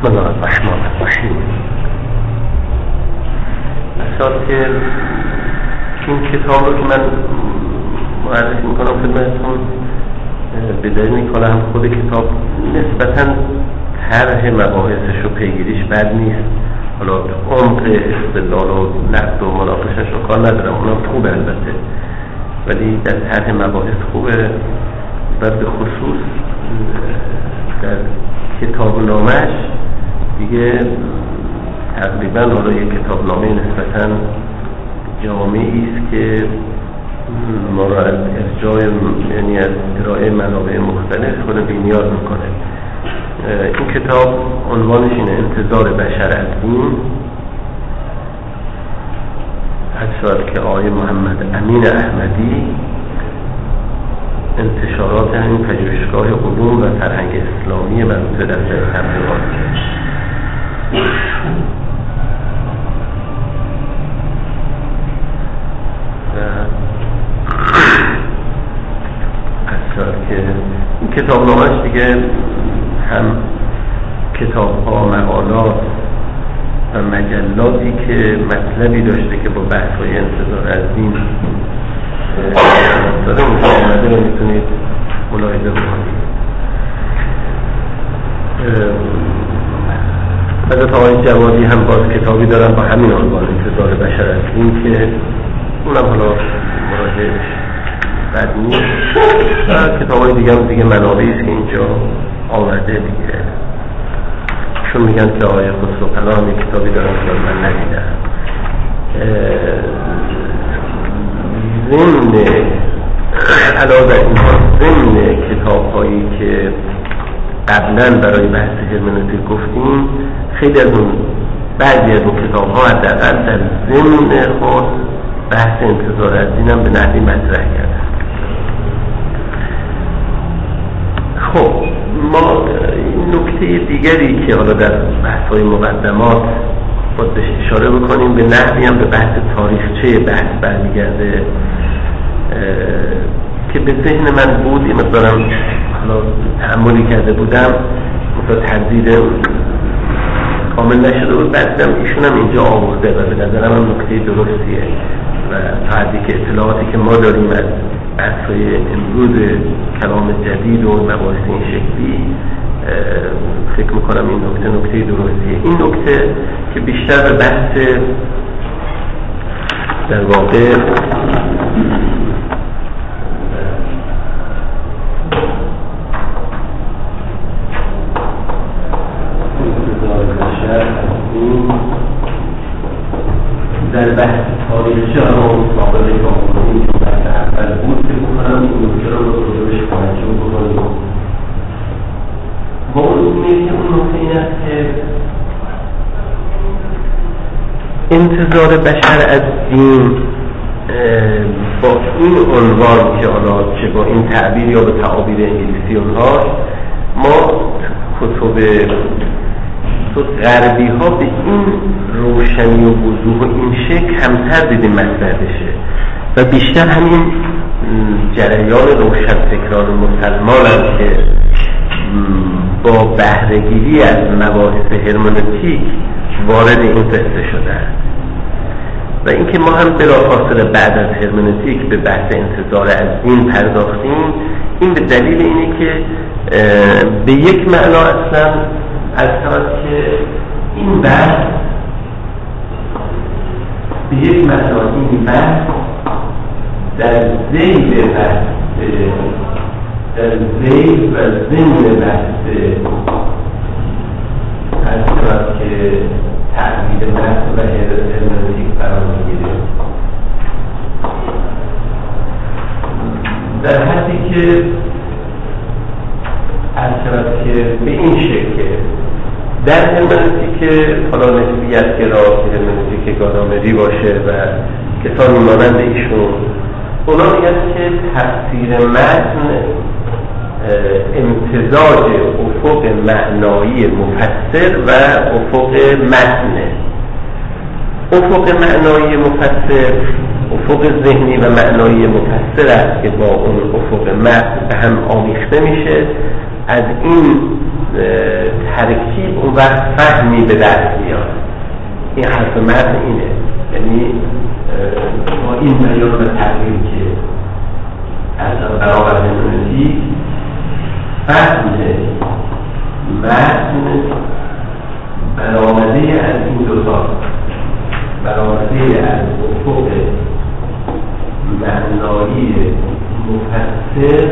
بسم الله الرحمن الرحیم. اساس که این کتاب رو که من معرفی میکنم خدمتتون به دلیل که هم خود کتاب نسبتاً طرح مباحثش و پیگیریش بد نیست. حالا عمق استدلال و نقد و مناقشش رو کار ندارم، اونم خوبه البته، ولی در طرح مباحث خوبه و به خصوص در کتاب نامش دیگه تقریبا حالا یک کتاب نامه نسبتاً جامعی است که ما را از ارجاع یعنی از ارائه منابع مختلف خود بی‌نیاز میکنه. این کتاب عنوانش اینه انتظار بشر از دین، حتی که آقای محمد امین احمدی انتشارات همین پژوهشگاه علوم و فرهنگ اسلامی مربوط در تبلیغات که این کتاب نامش دیگه هم کتاب ها، مقالات و مجلاتی که مطلبی داشته که با بحث های انتظار از دین داده اونجا آمده رو میتونید ملاحظه بکنید. حضرت آقای جوادی هم باز کتابی دارن با همین عنوان انتظار بشر از دین که اونم حالا مراجعهش بد نیست و کتاب های دیگه منابعی است که اینجا آورده دیگه. چون میگن که آقای خسرو پناه هم کتابی دارن که من ندیدم. ضمن علاوه بر اینها ضمن کتاب هایی که قبلا برای بحث هرمنوتیک گفتیم، خیلی از اون بعضی از اون کتاب ها حداقل در ضمن خود بحث انتظار از دین هم به نحوی مطرح کرده. خب ما نکته دیگری که حالا در بحث‌های مقدمات باید بهش اشاره بکنیم، به نحوی هم به بحث تاریخچه بحث برمیگرده که به ذهن من بود، این مقدارم حالا تأملی کرده بودم، مثلا تردید کامل نشده بود، بعدم ایشون هم اینجا آورده و به نظرم هم نکته درستیه و تا حدی که اطلاعاتی که ما داریم از بحث‌های امروز کلام جدید و مباحث این شکلی، فکر میکنم این نکته درستیه. این نکته که بیشتر به بحث در واقع در بحث تاریخی هم مقابله که آمونیم که بحث اول بود که بکنم این نکته رو بروش توجه بکنیم. با اون میگه اون نکته این است که انتظار بشر از دین با این عنوان که حالا چه با این تعبیر یا به تعابیر انگلیسی اونها، ما کتب غربی ها به این روشنی و وضوح و این شکل کمتر دیدیم مطرح بشه و بیشتر همین جریان روشنفکران مسلمان هم که با بهره‌گیری از مباحث هرمنوتیک وارد این قصه شدن و اینکه ما هم بلافاصله بعد از هرمنوتیک به بحث انتظار از دین پرداختیم، این به دلیل اینه که به یک معنا اصلا از که این بحث به یک معنا این بحث در ذیل بحث در ذیل و ضمن بحث از که تعبیر بحث و هرمنوتیک قرار میگیره، در حدی که از که به این شکل در هرمنوتیک حالا نسبیت گرا که هرمنوتیک گادامری باشه و کسانی مانند ایشون، اونا میگن که تفسیر متن امتزاج افق معنایی مفسر و افق متنه. افق معنایی مفسر افق ذهنی و معنایی مفسر است که با اون افق متن به هم آمیخته میشه. از این ترکیب اون وقت فهمی به دست میاد. این حرف متن اینه، یعنی با این بیان و تغییر که از برابر هرمنوتیک فهم متن برآمده از این دوتا، برآمده از افق معنایی مفسر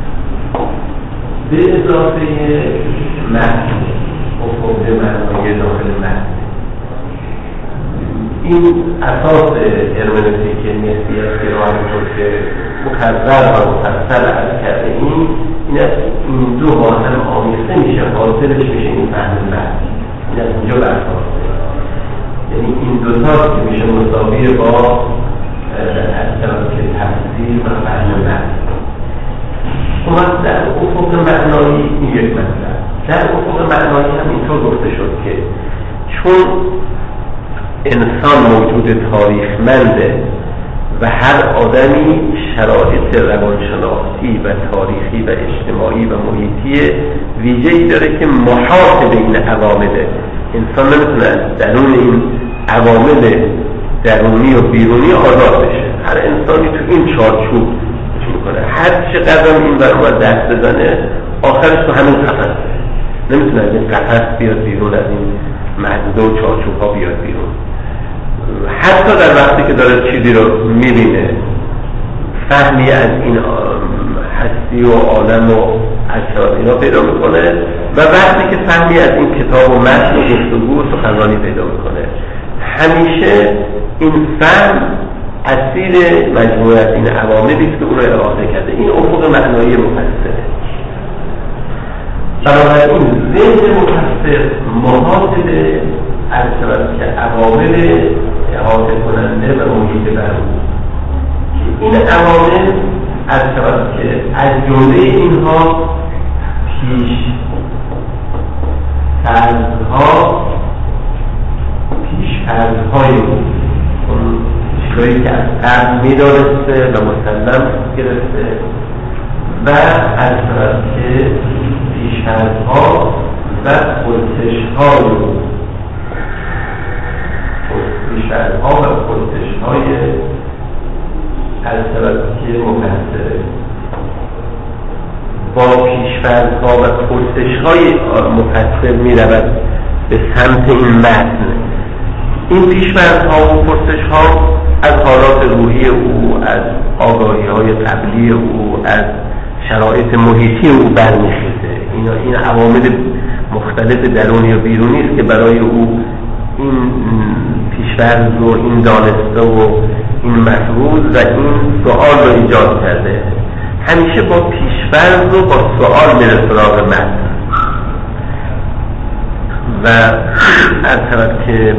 به اضافه متن افق معنایی داخل متن. این اساس هرمنوتیک نسبی است که راهطور که مکرر و مفصل عرض کرده این است این دو با هم آمیخته میشه، حاصلش میشه این فهم متن. این از اینجا برخواسته، یعنی این دو تا که میشه مساوی با که تفسیر و فهم متن. اما در افق معنایی این یک مطلب. در افق معنایی هم اینطور گفته شد که چون انسان موجود تاریخمنده و هر آدمی شرایط روانشناختی و تاریخی و اجتماعی و محیطی ویژه‌ای داره که محاط بین عوامله. انسان نمیتونه از درون این عوامل درونی و بیرونی آزاد بشه. هر انسانی تو این چارچوب میکنه، هر چقدر این برای دست بزنه آخرش تو همین قفس نمیتونه از این قفس بیاد بیرون، از این محدوده و چارچوب ها بیاد بیرون. حتی در وقتی که داره چیزی رو میبینه، فهمی از این هستی و عالم و اجساد اینا پیدا میکنه و وقتی که فهمی از این کتاب و متن و گفتگو و سخنرانی پیدا میکنه، همیشه این فهم اصیل مجموعه از این عواملی است که اون رو اراده کرده. این افق معنایی مفسره. بنابراین ذهن مفسر محاط به که عوامل احاطه کننده و محیط بر این عوامل از که از جمله اینها پیش فرضهای اون چیزایی که از قبل میدارسته و مسلم گرفته و از که پیش فرضها و پرسش‌های و پرسش‌های از که مفسره با پیش‌فرض‌ها و پرسش‌های مفسر می‌رود به سمت این متن. این پیش‌فرض‌ها و پرسش‌ها از حالات روحی او، از آگاهی‌های قبلی او، از شرایط محیطی او برمی‌خیزه. این عوامل مختلف درونی و بیرونی است که برای او این پیش‌فرض و این دانسته و این مفروض و این سوال رو ایجاد کرده. همیشه با پیش‌فرض و با سوال میره سراغ متن و از طرف که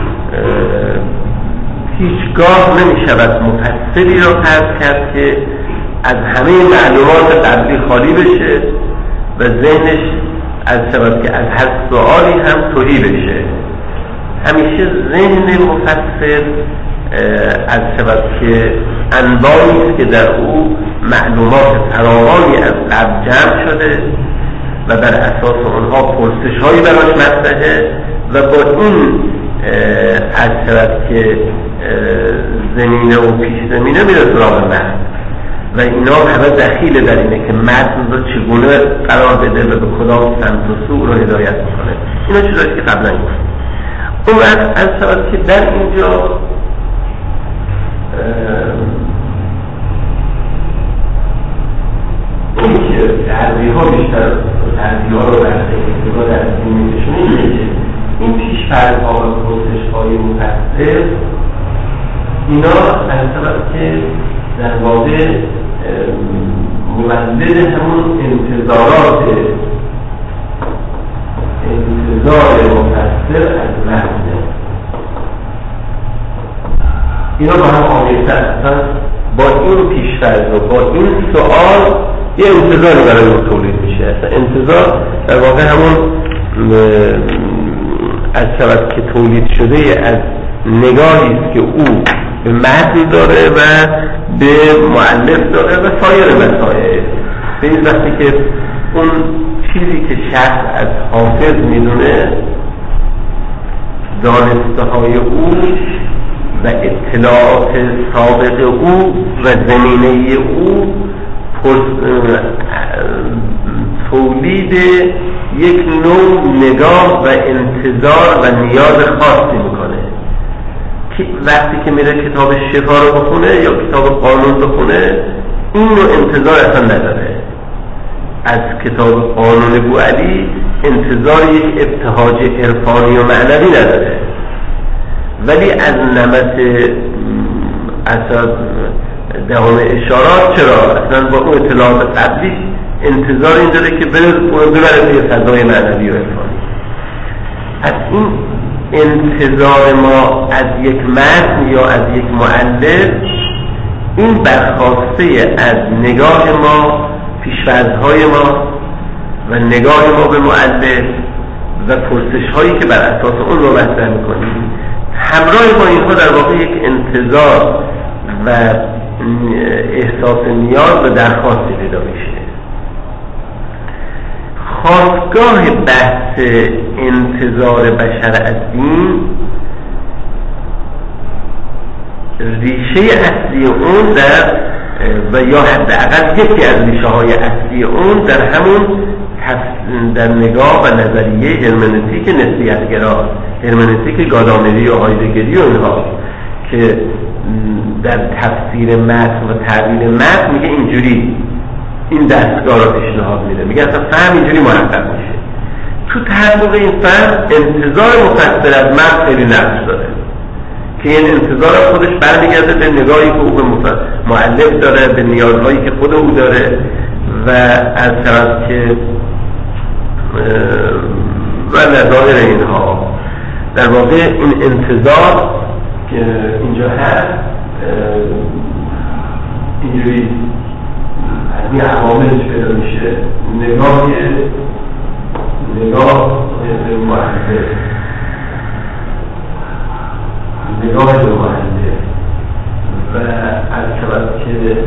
هیچگاه نمی‌شود مفسری رو فرض کرد که از همه معلومات قبلی خالی بشه و ذهنش از طرف که از هر سوالی هم تهی بشه. همیشه ذهن مفسر از سبب که انواعی است که در او معلومات فراوانی از قبل جمع شده و بر اساس اونها پرسش‌هایی براش مطرحه و با این از سبب که زمینه و پیش زمینه میره سراغ متن و اینا همه دخیل در اینه که متن رو چگونه قرار بده و به کدام سمت و سو رو هدایت میکنه. اینا چیزایی که قبلا گفتم. اون وقت از سبب که در اینجا این که تربیه ها بیشتر تربیه ها رو برده که در زمینشون اینه که این پیش‌فرض ها و پرسش های مفسر اینا از سبب که در واقع مولد همون انتظار مفسر از متن اینا با هم آمیخته هستن. با این پیش‌فرض و با این سوال یه انتظاری برای اون تولید میشه. اصلا انتظار در واقع همون از سبب که تولید شده از نگاهی است که او به متن داره و به مؤلف داره و سایر مسائل. به این وقتی که اون چیزی که شخص از حافظ میدونه دانسته های او و اطلاعات سابق او و زمینه او تولید یک نوع نگاه و انتظار و نیاز خاصی میکنه که وقتی که میره کتاب شفا رو بخونه یا کتاب قانون بخونه این نوع انتظار اصلا نداره. از کتاب قانون بوعلی انتظار یک ابتهاج عرفانی و معنوی نداره، ولی از نمط اساس دهان اشارات چرا اصلا با اون اطلاعات قبلی انتظار این داره که ببره توی فضای معنوی و عرفانی. از این انتظار ما از یک متن یا از یک مؤلف این برخواسته از نگاه ما، پیش‌فرض‌های ما و نگاه ما به مؤلف و پرسش‌هایی که بر اساس اون رو مطرح می‌کنیم، همراه با اینها در واقع یک انتظار و احساس نیاز و درخواستی پیدا میشه. خاستگاه بحث انتظار بشر از دین، ریشه اصلی اون و یا حداقل یکی از ریشه های اصلی اون در همون در نگاه و نظریه هرمنوتیک نسبیت‌گرا، هرمنوتیک گادامری و هایدگری و اینها که در تفسیر متن و تعبیر متن میگه اینجوری این دستگاه رو پیشنهاد میده، میگه اصلا فهم اینجوری محقق میشه. تو تحقق این فهم انتظار مفسر از متن خیلی نقش داره که این انتظار خودش برمیگرده به نگاهی که او به مؤلف داره، به نیازهایی که خود او داره و از طرف که و نظاهر اینها. در واقع این انتظار که اینجا هست اینجوری از این عواملش پیدا میشه. نگاه به مؤلف، نگاه به مؤلف و از طرف که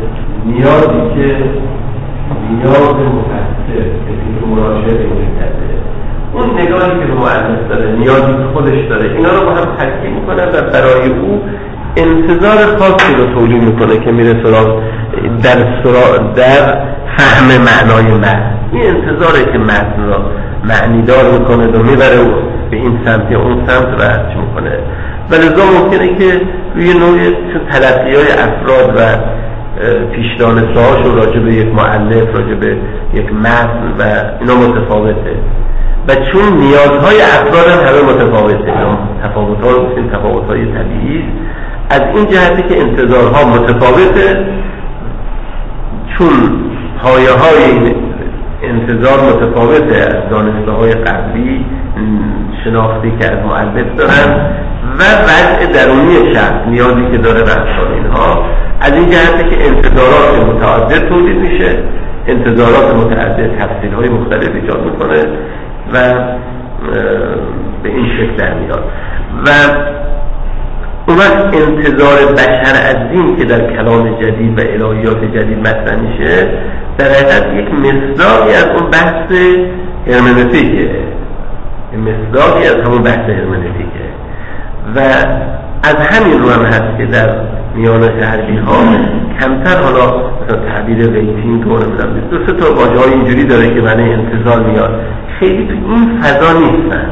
نیاز مفسر که مراجعه اینجا کرده، اون نگاهی که به مؤلف داره، نیازی که خودش داره، اینا رو با هم ترکیب میکنه و برای او انتظار خاصی رو تولید میکنه که میره سراغ در فهم معنای متن. این انتظاره که متن رو معنیدار میکنه و میبره به این سمت یا اون سمت رد میکنه. و لذا ممکنه که روی نوع تلقی‌های افراد و پیش‌دانسته‌هاشون راجع به یک مؤلف، راجع به یک متن و اینا متفاوته و چون نیازهای افراد هم همه متفاوته، تفاوت‌ها رو بسیم تفاوت‌های طبیعی از این جهتی که انتظارها متفاوته، چون پایه‌های این انتظار متفاوته از دانسته‌های قبلی شناختی که از مؤلف دارن و وضع درونی شخص، نیازی که داره رفتار اینها، از این جهتی که انتظارات متعدد تولید میشه، انتظارات متعدد تفسیرهای مختلف ایجاد میکنه و به این شکل در میاد. و اون وقت انتظار بشر از دین که در کلام جدید و الهیات جدید مطرح میشه، در حقیقت یک مصداقی از اون بحث هرمنوتیکه، مصداقی از همون بحث هرمنوتیکه و از همین رو هم هست که در میان غربی ها کمتر حالا مثلا تعبیر ریتینگ رو نمیدونم دو سه تا واژه های اینجوری داره که معنی انتظار میاد، خیلی تو این فضا نیستن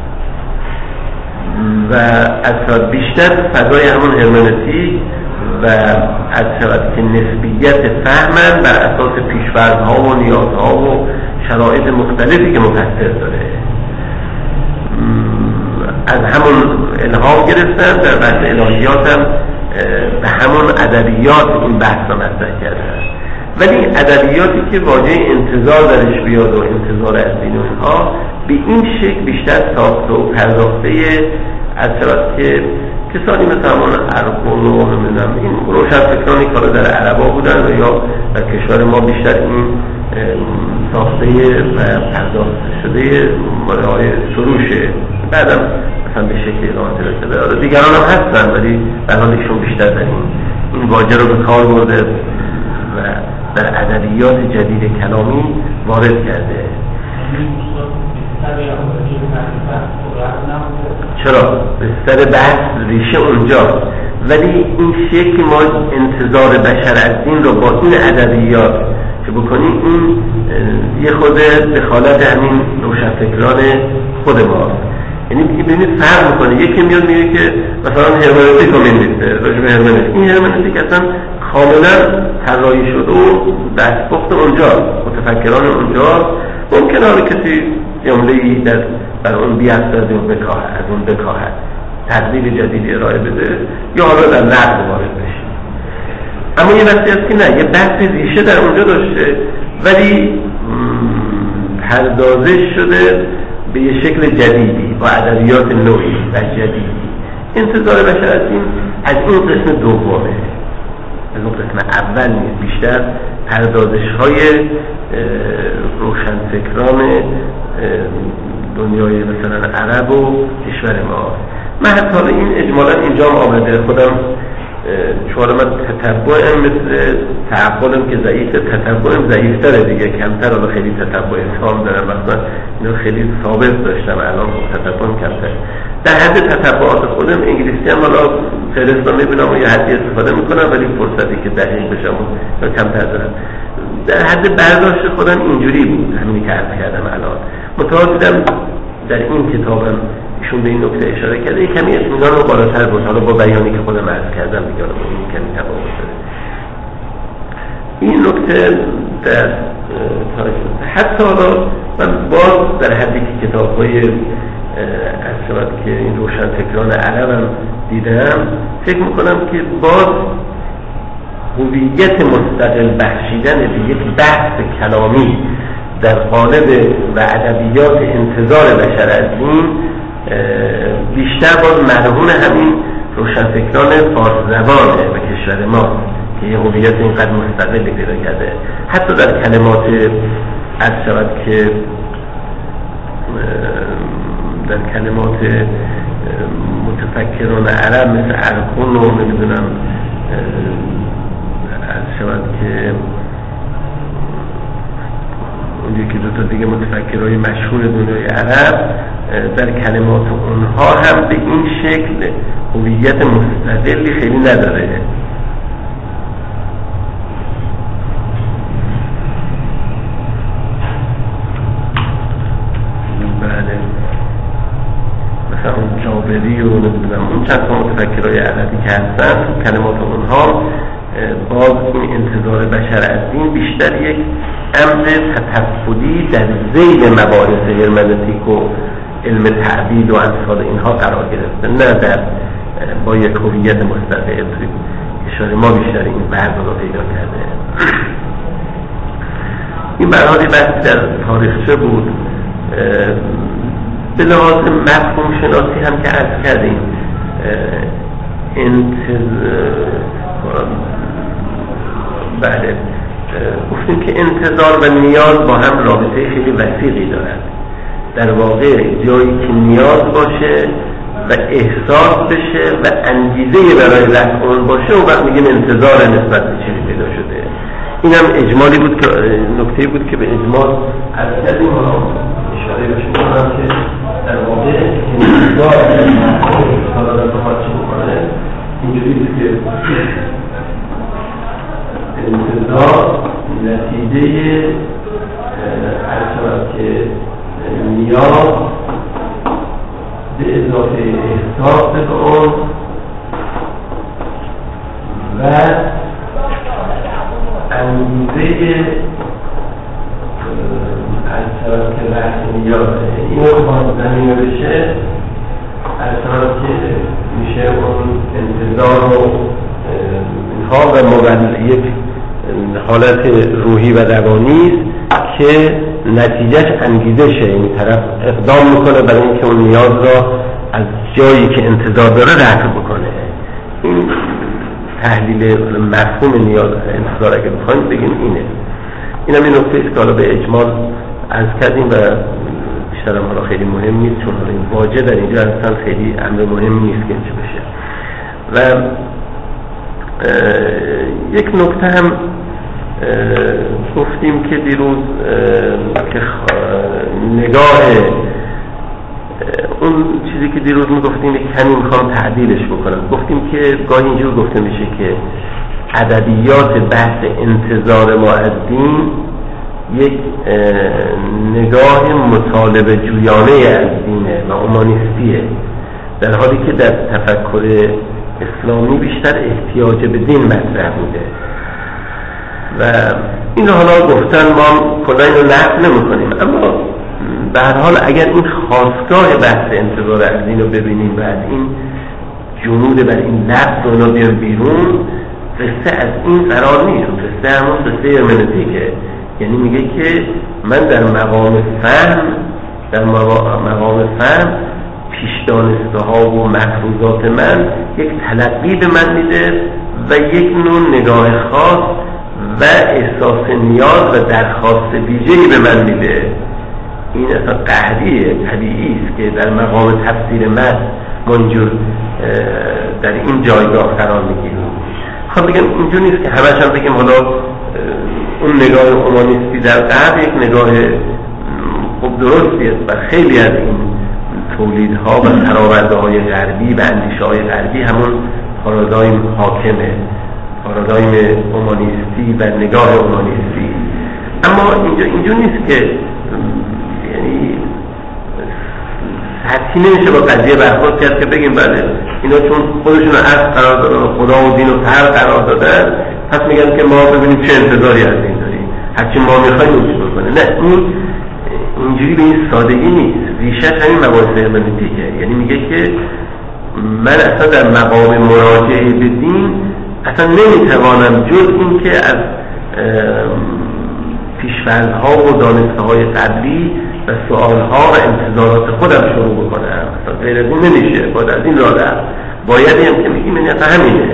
و از بیشتر فضای همون هرمنوتیک و از طرف که نسبیت فهمن بر اساس پیش‌فرض‌ها و نیازها و شرایط مختلفی که مفسر داره، از همون الهام گرفتن در بحث الهیات هم به همون ادبیات این بحث رو مطرح کردن. ولی ادبیاتی که واژه انتظار درش بیاد و انتظار از دین اونها به این شکل بیشتر ساخته و پرداخته از طرف که کسانی مثل همون ارقون و نمیدونم این روشنفکرانی که در عربا بودن و یا در کشور ما بیشتر این ساخته و پرداخته شده ماده سروشه، بعدم مثلا به شکل ادامه پیدا کرده. دیگران هم هستن ولی برای ایشون بیشتر در این واژه رو به کار برده و در ادبیات جدید کلامی وارد کرده. چرا؟ بستر بحث ریشه اونجاست، ولی این شکل ما انتظار بشر از دین رو با این ادبیات که بکنیم این یه خود دخالت همین روشنفکران خود ماست. یعنی دیگه ببینید فرق میکنه. یکی میاد میگه که مثلا هرمنوتیک رو می‌نویسه، راجع به هرمنوتیک، این هرمنوتیک اصلا کاملا طراحی شده و دستپخت اونجاست، متفکران اونجاست. ممکنه حالا کسی جمله‌ای بر اون بی‌اثر از اون بکاهد، تدلیل جدیدی ارائه بده یا حالا در نقد وارد بشه. اما یه وقتی هست که نه، یه بحث ریشه در اونجا داشته ولی پردازش شده به یه شکل جدیدی با ادبیات نوعی و جدیدی. انتظار بشر از این قسم دومه، از اون قسم اول نیست. بیشتر پردازش های روشنفکران دنیای مثلا عرب و کشور ما. من حتی این اجمالا اینجا آمده خودم چون من تتبعم مثل تعقلم که ضعیفه، تتبعم ضعیفتره دیگه، کمتر. حالا خیلی تتبع تام دارم، مثلا اینو خیلی ثابت داشتم، الان تتبعم کمتر. در حد تتبعات خودم انگلیسی هم حالا فهرست میبینم و یه حدی استفاده میکنم، ولی فرصتی که دقیق بشم و کمتر دارم. در حد برداشت خودم اینجوری بود، همینی که عرض کردم الان. متوجه دیدم در این کتابم ایشون به این نکته اشاره کرده، یک کمی اطمینان رو بالاتر بود، حالا با بیانی که خودم عرض کردم دیگه این کمی تفاوت داره. این نکته در حتی حالا من باز در حدی که کتاب‌های از شود که این روشنفکران عربم دیدم، فکر میکنم که باز هویت مستقل بخشیدن به یک بحث کلامی در قالب و ادبیات انتظار بشر از این بیشتر باز مرهون همین روشنفکران فارس زبانه و کشور ما که یه هویت اینقدر مستقلی پیدا کرده. حتی در کلمات از شود که در کلمات متفکران عرب مثل ارکون و نمیدونم از شود که اون یکی دوتا دیگه متفکرهای مشهور دنیای عرب، در کلمات اونها هم به این شکل هویت مستقلی خیلی نداره. بله مثلا اون جابری و نمیدونم اون چند تا متفکرهای عربی که هستن، کلمات اونها باز این انتظار بشر از دین بیشتر یک امر تطفلی در ذیل مباحث هرمنوتیک و علم تعبید و امثال اینها قرار گرفته، نه در با یک هویت مستقل. اشاره ما بیشتر این بعض رو پیدا کرده. این برحالی بحث در تاریخچه بود. به لحاظ مفهوم شناسی هم که عرض کردیم، بله گفتیم که انتظار و نیاز با هم رابطه خیلی وسیعی دارند. در واقع جایی که نیاز باشه و احساس بشه و انگیزه برای رفع اون باشه، اون وقت میگیم انتظار نسبت به چیزی پیدا شده. این هم اجمالی بود که نکته‌ای بود که به اجمال از کردیم. اشاره بهش می‌کنم که در واقع انتظار حالا بخواد چی بکنه اینجوری بود که انتظار نتیجه از که نیاز به اضافه احساس به اون و انگیزه از طرف که بحث نیاز این رو باید زمینه بشه، از طرف که میشه اون انتظار و اینها و یک حالت روحی و روانی که نتیجهش انگیزه شه، این طرف اقدام میکنه برای اینکه اون نیاز را از جایی که انتظار داره رفع بکنه. این تحلیل مفهوم نیاز انتظار اگه بخوایم بگیم اینه. این هم این نکته است که حالا به اجمال عرض کردیم و بیشتر هم حالا خیلی مهم نیست، چون حالا این واژه در اینجا اصلا خیلی امر مهم نیست که چه بشه. و یک نکته هم گفتیم که دیروز که نگاه اون چیزی که دیروز میگفتیم کمی میخوام تعدیلش بکنم. گفتیم که گاهی اینجور گفته میشه که ادبیات بحث انتظار ما از دین یک نگاه مطالبه جویانه از دینه و اومانیستیه، در حالی که در تفکر اسلامی بیشتر احتیاج به دین مطرح بوده و این حالا گفتن ما کلا اینو نقد نمی‌کنیم، اما به هر حال اگر این خاستگاه بحث انتظار از دین رو ببینیم و از این جنود بر این لفظ رو بیاریم بیرون، قصه از این قرار نیست. قصه همون قصه هرمنوتیکه، یعنی میگه که من در مقام فهم پیش دانسته ها و مفروضات من یک تلقی به من میده و یک نوع نگاه خاص و احساس نیاز و درخواست ویژه‌ای به من میده. این اصلا قهریه، طبیعی است که در مقام تفسیر متن ما اینجور در این جایگاه قرار میگیریم. خب بگم اینجور نیست که همش هم بگیم حالا اون نگاه اومانیستی در غرب یک نگاه خوب درستی است و خیلی از این تولیدها و تراوردهای غربی و اندیشه های غربی همون پارادایم حاکمه، پارادایم اومانیستی و نگاه اومانیستی. اما اینجور نیست که یعنی سطحی نمیشه با قضیه برخورد کرد که بگیم بله اینا چون خودشون رو اصل قرار دادن، خدا و دین رو تر قرار دادن، پس میگن که ما ببینیم چه انتظاری از این داریم، هرچی ما میخوایم اون چیز بکنه. نه، این اینجوری به این سادگی نیست. ریشه همین مباحث هرمنوتیکه، یعنی میگه که من اصلا در مقام مراجعه به دین اصلا نمیتوانم جز این که از پیش‌فرض‌ها و دانسته‌های قبلی و سوال‌ها و انتظارات خودم شروع بکنم. اصلا غیر از این نمیشه، باید از این راه رفت. بایدی هم که میگیم این اصلا همینه.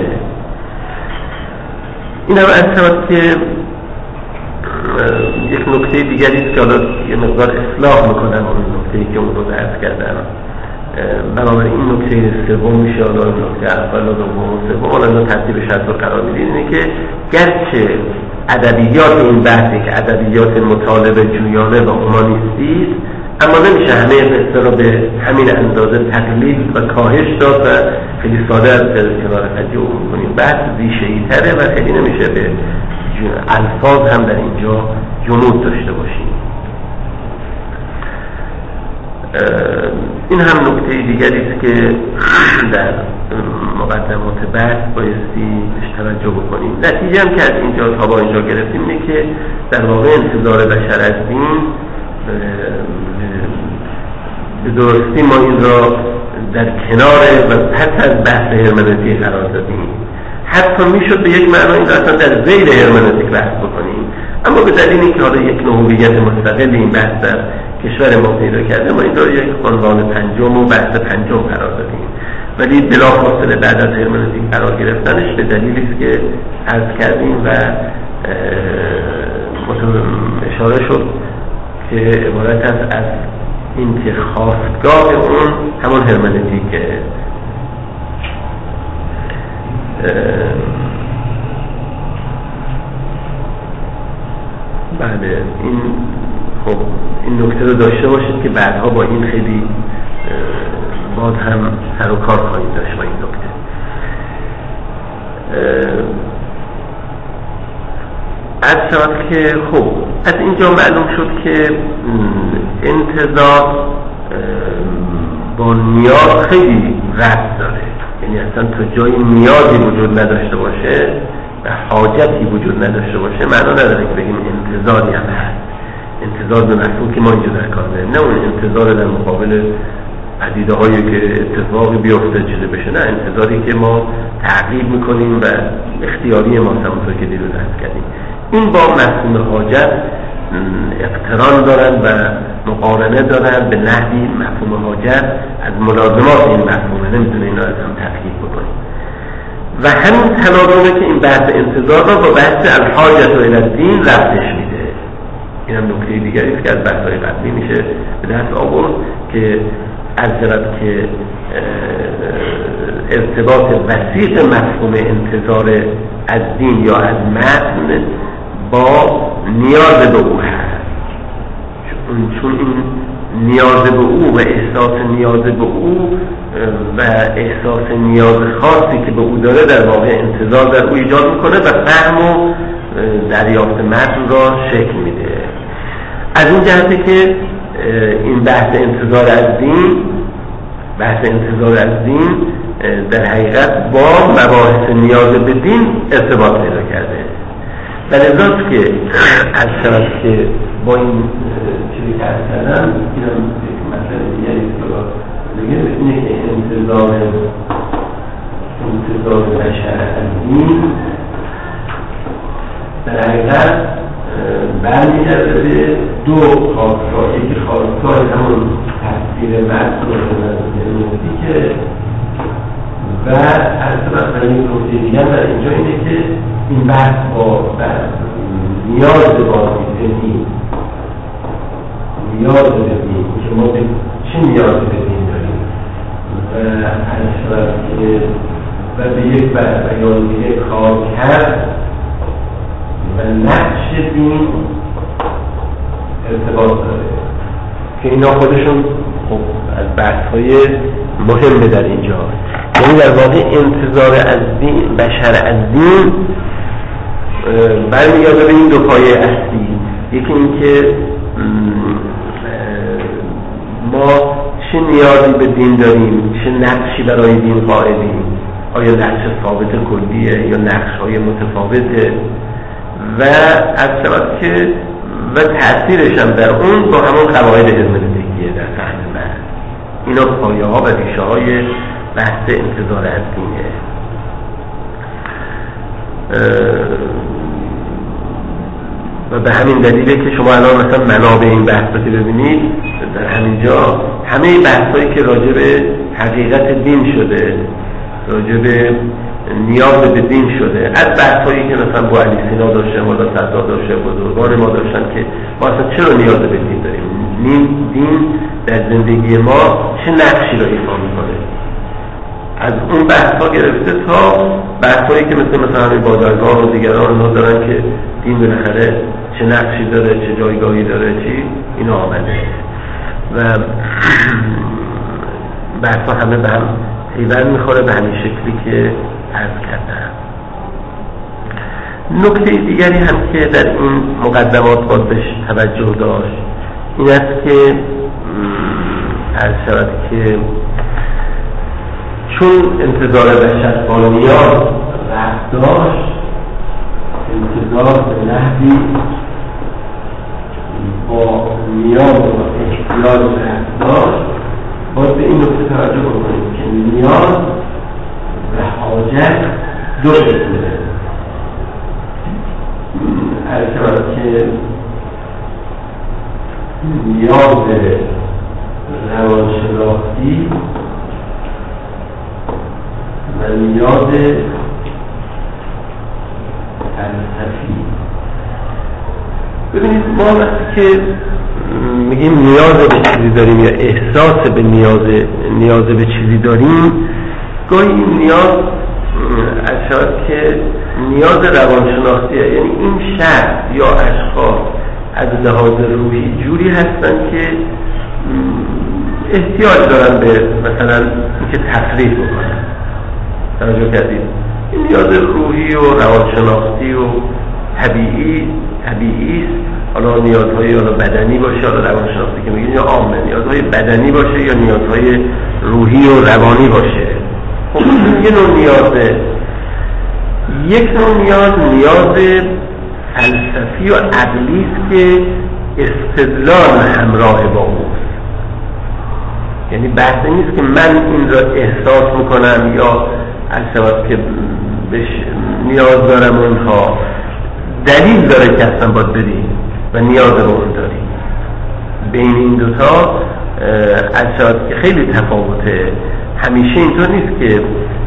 این هم از که یک نکته دیگری است که حالا یه مقدار اصلاح میکنم اون نکته‌ای که اون رو درس کردم. بنابراین این نکته سوم میشه، حالا نکته اول و دوم و سوم حالا ترتیبش از رو قرار میدید. اینه که گرچه ادبیات این بحثی که ادبیات مطالبه جویانه و اومانیستی است، اما نمیشه همه قصه رو به همین اندازه تقلید و کاهش داد و خیلی ساده از کنار قضیه عبور کنیم. بحث ریشه‌ای تره و خیلی نمیشه به الفاظ هم در اینجا جمود داشته باشیم. این هم نکته دیگری است که در مقدمات بحث بایستی بهش توجه بکنیم. نتیجه هم که از اینجا تا با اینجا گرفتیم اینه که در واقع انتظار بشر از دین به درستی ما این را در کنار و پس از بحث هرمنوتیک قرار دادیم. حتی میشد به یک معنی این را اصلا در زیر هرمنوتیک بحث بکنیم، اما به دلیل اینکه حالا یک نوع هویت مستقل این بحث در کشور ما پیدا کرده، ما این را یک عنوان پنجم و بحث پنجم قرار دادیم. ولی بلافاصله بعد از هرمنوتیک قرار گرفتنش به دلیلی است که عرض کردیم و اشاره شد که عبارت است از این که خاستگاه اون همون هرمنوتیکه. بله، این خب این نکته رو داشته باشید که بعدها با این خیلی باز هم سر و کار خواهید داشت با این نکته. عرض شود که خب از اینجا معلوم شد که انتظار با نیاز خیلی ربط داره، یعنی اصلا تا جای نیازی وجود نداشته باشه و حاجتی وجود نداشته باشه معنا نداره که بگیم انتظاری هم هست. انتظار به مفهوم که ما اینجا در کار داریم، نه اون انتظار در مقابل پدیده هایی که اتفاقی بیفته چیزی بشه، نه انتظاری که ما تعقیب میکنیم و اختیاری ما همونطور که دیروز عرض کردیم. این با مفهوم حاجت اقتران دارن و مقارنه دارن به نحوی مفهوم حاجت از ملازمات این مفهومه، نمیتونه اینا از هم تفکیک بکنیم. و همین تناظره که این بحث انتظار رو با بحث الحاجت و الدین ربطش میده. این هم نکته دیگری است که از بحث‌های قبلی میشه به دست آورد که از جهت که ارتباط وسیع مفهوم انتظار از دین یا از متن با نیاز به او هست، چون این نیاز به او و احساس نیاز به او و احساس نیاز خاصی که به او داره در واقع انتظار در او ایجاد میکنه و فهم و دریافت متن را شکل میده. از این جهته که این بحث انتظار از دین در حقیقت با مباحث نیاز به دین ارتباط پیدا کرده و لذاست که از شرط که با این چیزی که ارز کردم اینم مثلا دیگری اینه که انتظار بشر از دین در حقیقت برمیگرده به دو خواستگاه. یکی خواستگاه همون تفسیر متن که و از طرف این نکته دیگر در اینجا اینه که این بحث با نیاز به دین که ما به چه نیاز به دین داریم و از طرف که و به یک بیانیه کار کرد و نقش دین ارتباط داره که اینا خودشون خب از بحث‌های مهمه در اینجا. یعنی در واقع انتظار از دین بشر از دین برمیگرده به این دو پایه اصلی. یکی این که ما چه نیازی به دین داریم، چه نقشی برای دین قائلیم، آیا نقش ثابت کلیه یا نقش‌های متفاوته و از طرف که و تأثیرش هم در اون با همون قواعد هرمنوتیکیه در فهم من. اینا پایه ها و ریشه های بحث انتظار از دینه. و به همین دلیله که شما الان مثلا منابع این بحث رو که ببینید در همینجا همه بحث هایی که راجع به حقیقت دین شده، راجع به نیاز به دین شده، از بحث هایی که مثلا با علی سینا داشته، مولا صدرا داشته، بزرگان ما داشتن که ما اصلا چرا نیاز به دین داریم، دین در زندگی ما چه نقشی را ایفا میکنه. از اون بحث ها گرفته تا بحث هایی که مثلا همین بازرگان و دیگران ها دارن که دین بالاخره چه نقشی داره، چه جایگاهی داره، چی اینا آمده و بحث ها همه به هم پیوند میخوره به همین شکلی که عرض کردم. نکته دیگری هم که در این مقدمات باید بهش توجه داشت این است که عرض شود که چون انتظار بشر با نیاز رفت داشت، انتظار به نحوی با نیاز و احتیاج رفت داشت، باید به این نکته توجه بکنید که نیاز و حاجت دو شکله. عرض شود که نیاز روانشناختی و نیاز فلسفی. ببینید ما وقتی که میگیم نیاز به چیزی داریم یا احساس به نیاز به چیزی داریم، گاهی این نیاز از شاید که نیاز روانشناختیه. یعنی این شخص یا اشخاص از لحاظ روحی جوری هستن که احتیاج دارن به مثلا اینکه تفریح بکنن. توجه کردید؟ این نیاز روحی و روانشناختی و طبیعی است. حالا نیازهای حالا بدنی باشه، حالا روانشناختی که میگیم یا عامه، نیازهای بدنی باشه یا نیازهای روحی و روانی باشه. خب یه نوع نیازه. یک نوع نیاز فلسفی و عقلی است که استدلال همراه با اوست. یعنی بحث نیست که من این را احساس میکنم یا از سبب که نیاز دارم اونها، دلیل داره که اصلا باید بریم و نیاز به اون داریم. بین این دوتا از سبب که خیلی تفاوته. همیشه اینطور نیست که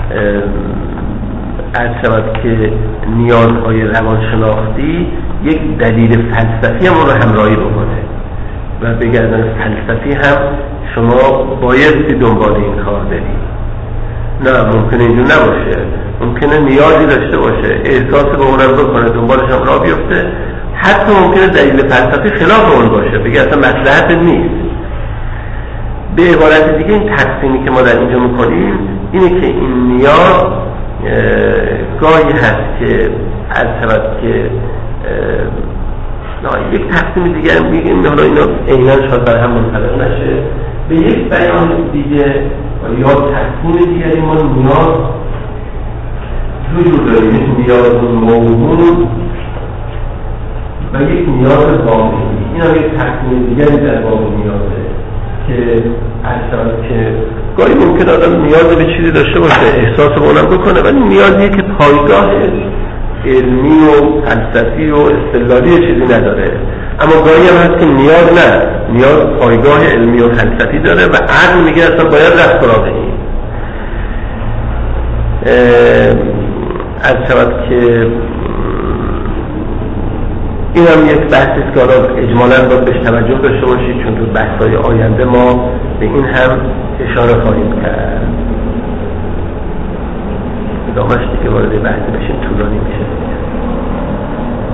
از سبب که نیازهای روانشناختی یک دلیل فلسفی هم رو همراهی بکنه و بگردن فلسفی هم شما بایستی دنبال این کار برید. نه ممکنه اینجور نباشه، ممکنه نیازی داشته باشه، احساس به اونم بکنه، دنبالش هم راه بیفته، حتی ممکنه دلیل فلسفی خلاف اون باشه، بگه اصلا مصلحت نیست. به عبارت دیگه این تقسیمی که ما در اینجا میکنیم اینه که این نیاز گاهی هست که از طرف که یک تقسیم دیگه میگیم، حالا اینا عیناً شاید بر هم منطبق نشه، به یک بیان دیگه یا تقسیم دیگری ما نیاز دو جور داریم، نیاز موجود و یک نیاز واقعی. این هم یک تقسیم دیگری در باب نیازه که اصلا که گاهی ممکن آدم نیاز به چیزی داشته باشه، احساس به اونم بکنه، ولی نیازیه که پایگاه علمی و فلسفی و استدلالی چیزی نداره. اما گاهی هم هست که نیاز نه، نیاز پایگاه علمی و فلسفی داره و عقل میگه اصلا باید رفت سراغ این. از شود که این هم یک بحثی است که حالا اجمالاً باید بهش توجه داشته باشید، چون تو بحث‌های آینده ما به این هم اشاره خواهیم کرد. ادامه‌اش دیگه وارد بحث بشیم طولانی میشه.